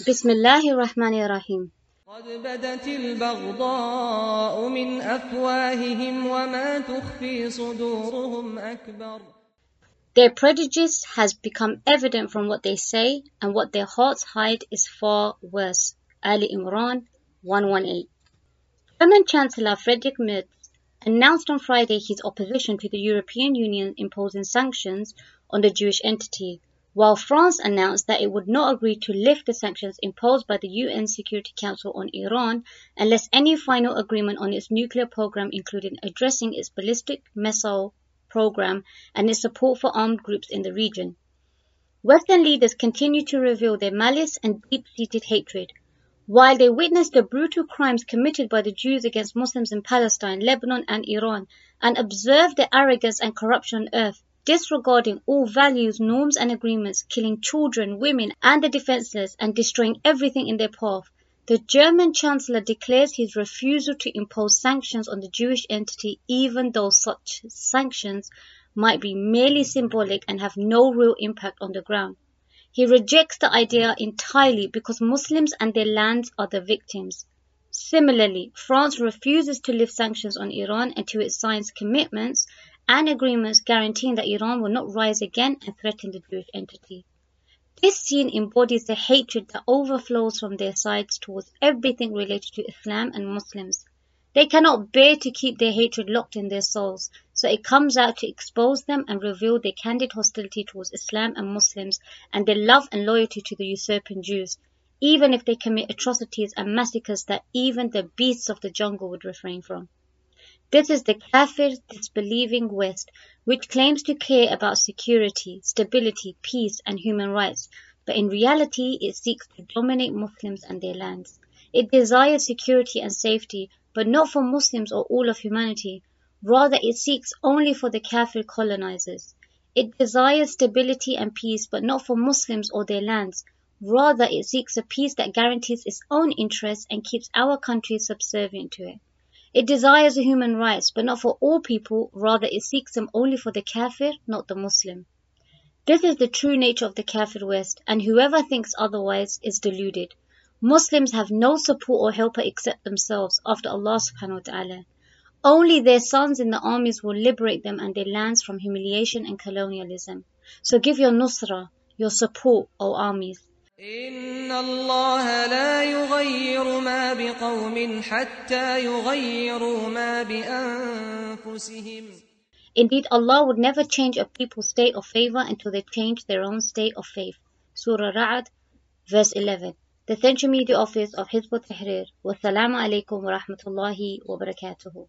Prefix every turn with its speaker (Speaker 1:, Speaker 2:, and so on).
Speaker 1: بسم الله الرحمن الرحيم.
Speaker 2: قد بدت البغضاء من أفواههم وما تخفي صدورهم أكبر.
Speaker 1: Their prejudice has become evident from what they say, and what their hearts hide is far worse. Ali Imran 118. German Chancellor Friedrich Merz announced on Friday his opposition to the European Union imposing sanctions on the Jewish entity, while France announced that it would not agree to lift the sanctions imposed by the UN Security Council on Iran unless any final agreement on its nuclear program, including addressing its ballistic missile program and its support for armed groups in the region. Western leaders continue to reveal their malice and deep-seated hatred. While they witness the brutal crimes committed by the Jews against Muslims in Palestine, Lebanon and Iran, and observe the arrogance and corruption on earth, disregarding all values, norms and agreements, killing children, women and the defenseless, and destroying everything in their path, the German Chancellor declares his refusal to impose sanctions on the Jewish entity, even though such sanctions might be merely symbolic and have no real impact on the ground. He rejects the idea entirely because Muslims and their lands are the victims. Similarly, France refuses to lift sanctions on Iran until it signs commitments and agreements guaranteeing that Iran will not rise again and threaten the Jewish entity. This scene embodies the hatred that overflows from their sides towards everything related to Islam and Muslims. They cannot bear to keep their hatred locked in their souls, so it comes out to expose them and reveal their candid hostility towards Islam and Muslims and their love and loyalty to the usurping Jews, even if they commit atrocities and massacres that even the beasts of the jungle would refrain from. This is the kafir, disbelieving West, which claims to care about security, stability, peace and human rights, but in reality it seeks to dominate Muslims and their lands. It desires security and safety, but not for Muslims or all of humanity. Rather, it seeks only for the kafir colonizers. It desires stability and peace, but not for Muslims or their lands. Rather, it seeks a peace that guarantees its own interests and keeps our country subservient to it. It desires human rights, but not for all people. Rather, it seeks them only for the kafir, not the Muslim. This is the true nature of the kafir West, and whoever thinks otherwise is deluded. Muslims have no support or helper except themselves after Allah subhanahu wa ta'ala. Only their sons in the armies will liberate them and their lands from humiliation and colonialism. So give your nusra, your support, O armies.
Speaker 2: إن الله لا يغير ما بقوم حتى يغيروا ما بأنفسهم.
Speaker 1: Indeed, Allah would never change a people's state of favor until they change their own state of faith. Surah Ra'd, verse 11. The Central Media Office of Hizb ut-Tahrir. Wassalamu alaikum wa rahmatullahi wa barakatuhu.